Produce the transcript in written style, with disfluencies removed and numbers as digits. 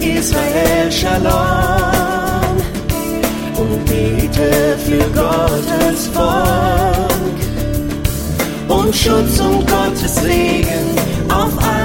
Israel Shalom und bete für Gottes Volk und Schutz und Gottes Segen auf